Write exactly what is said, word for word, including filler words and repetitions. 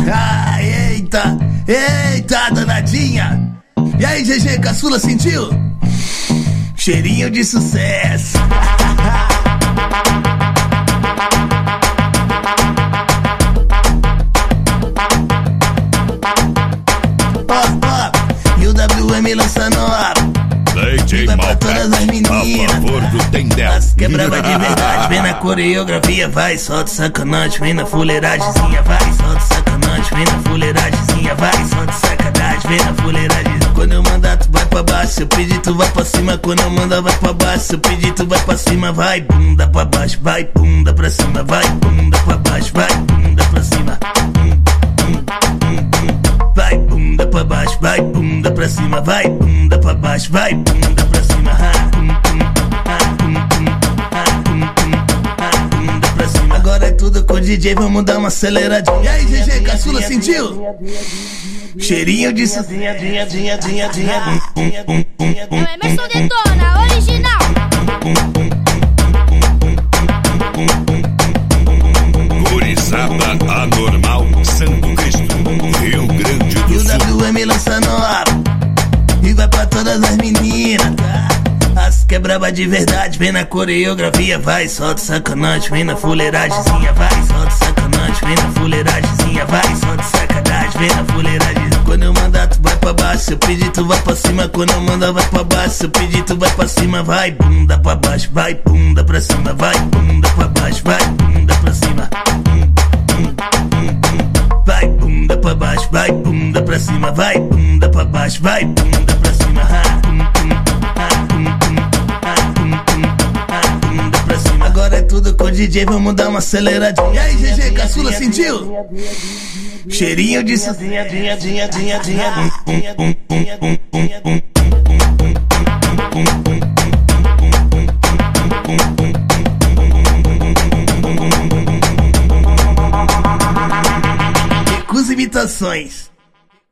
Ah, eita, eita, danadinha. E aí, G G, caçula, sentiu? Cheirinho de sucesso. Ó, ó, e o W M lança nova. D J Vai pra todas as meninas, a favor do Tendel. as quebrava de verdade, vem na coreografia, vai, solta sacanagem, vem na fuleiragemzinha, vai, solta sacanagem, vem na fuleiragemzinha, vai, solta sacanagem, vem na fuleiragem. Quando eu mandar tu vai pra baixo, se eu pedir tu vai pra cima, quando eu mandar vai pra baixo, se eu pedir tu vai pra cima, vai, bunda pra baixo, vai, bunda pra cima, vai, bunda pra baixo, vai, bunda pra cima. Vai, bunda pra baixo, vai, bunda pra cima, vai, bunda pra baixo, vai, bunda pra cima, bunda pra cima. Agora é tudo com o D J, vamos dar uma aceleradinha. E aí, G G, caçula, sentiu? Cheirinho de sucesso. É o Emerson Detona, original. Gurizada anormal, Santo Cristo, Rio Grande E do o Sul. W M lança nova e vai pra todas as meninas, tá? As quebraba de verdade, vem na coreografia, vai, solta sacanagem, vem na fuleiragemzinha, vai, solta sacanagem, vem na fuleiragemzinha, vai, solta sacanagem, vem na fuleiragem. Quando eu mandar tu vai pra baixo, se eu pedir tu vai pra cima, quando eu mandar vai pra baixo, se eu pedir tu vai pra cima, vai, bunda pra baixo, vai, bunda pra cima, vai, bunda pra baixo, vai, bunda pra cima. Vai, bunda pra baixo, vai, bunda pra cima, vai, bunda pra baixo, vai, bunda pra cima. Bunda pra cima. Agora é tudo com o D J, vamos dar uma aceleradinha. E aí, G G, caçula, sentiu? Cheirinho de sucesso. Recusa imitações.